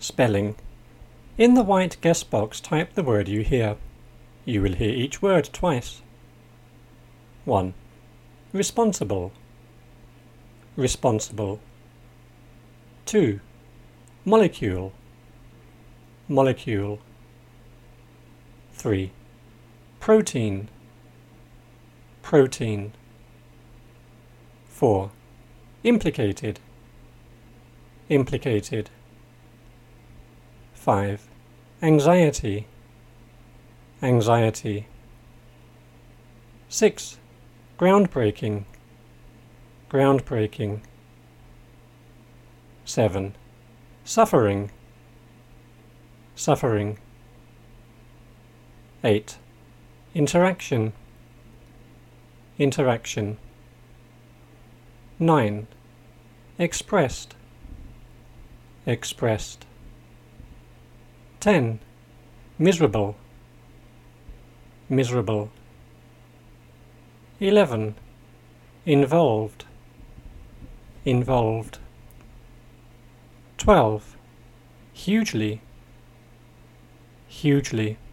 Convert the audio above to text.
Spelling. In the white guess box, type the word you hear. You will hear each word twice. 1. Responsible. Responsible. 2. Molecule. Molecule. 3. Protein. Protein. 4. Implicated. Implicated. 5. Anxiety. Anxiety. 6. Groundbreaking. Groundbreaking. 7. Suffering. Suffering. 8. Interaction. Interaction. 9. Expressed. Expressed. 10. Miserable. Miserable. 11. Involved. Involved. 12. Hugely. Hugely.